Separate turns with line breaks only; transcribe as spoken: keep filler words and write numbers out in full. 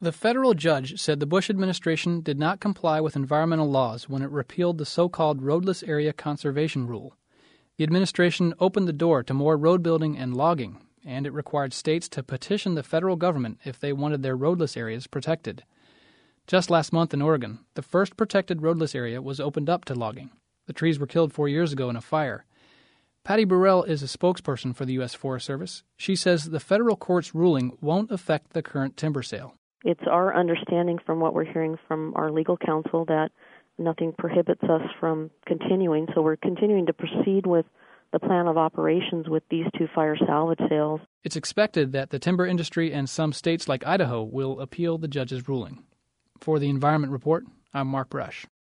The federal judge said the Bush administration did not comply with environmental laws when it repealed the so-called roadless area conservation rule. The administration opened the door to more road building and logging, and it required states to petition the federal government if they wanted their roadless areas protected. Just last month in Oregon, the first protected roadless area was opened up to logging. The trees were killed four years ago in a fire. Patty Burrell is a spokesperson for the U S Forest Service. She says the federal court's ruling won't affect the current timber sale.
It's our understanding from what we're hearing from our legal counsel that nothing prohibits us from continuing. So we're continuing to proceed with the plan of operations with these two fire salvage sales.
It's expected that the timber industry and some states like Idaho will appeal the judge's ruling. For the Environment Report, I'm Mark Brush.